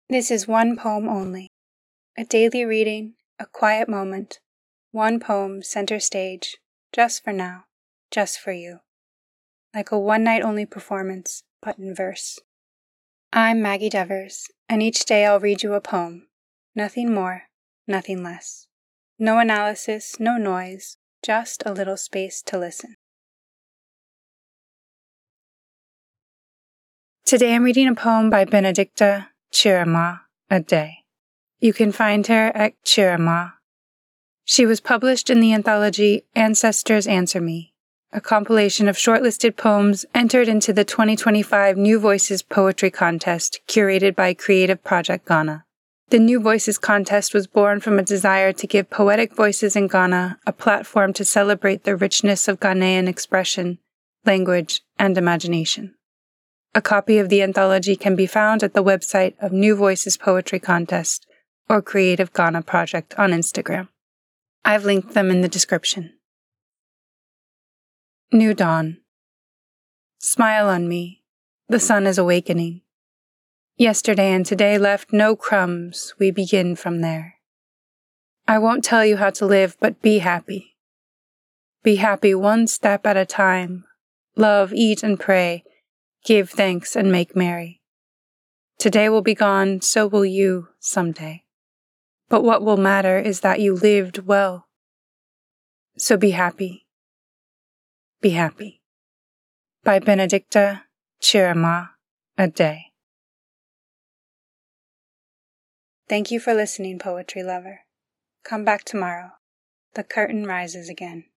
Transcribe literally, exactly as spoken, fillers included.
This is one poem only. A daily reading, a quiet moment, one poem center stage, just for now, just for you. Like a one-night-only performance, but in verse. I'm Maggie Devers, and each day I'll read you a poem. Nothing more, nothing less. No analysis, no noise, just a little space to listen. Today I'm reading a poem by Benedicta Chirima Ade. You can find her at Chirima. She was published in the anthology Ancestors Answer Me, a compilation of shortlisted poems entered into the twenty twenty-five New Voices Poetry Contest curated by Creative Project Ghana. The New Voices contest was born from a desire to give poetic voices in Ghana a platform to celebrate the richness of Ghanaian expression, language, and imagination. A copy of the anthology can be found at the website of New Voices Poetry Contest or Creative Ghana Project on Instagram. I've linked them in the description. New Dawn. Smile on me. The sun is awakening. Yesterday and today left no crumbs. We begin from there. I won't tell you how to live, but be happy. Be happy one step at a time. Love, eat, and pray. Give thanks and make merry. Today will be gone, so will you someday. But what will matter is that you lived well. So be happy. Be happy. By Benedicta Chirima Ade. Thank you for listening, poetry lover. Come back tomorrow. The curtain rises again.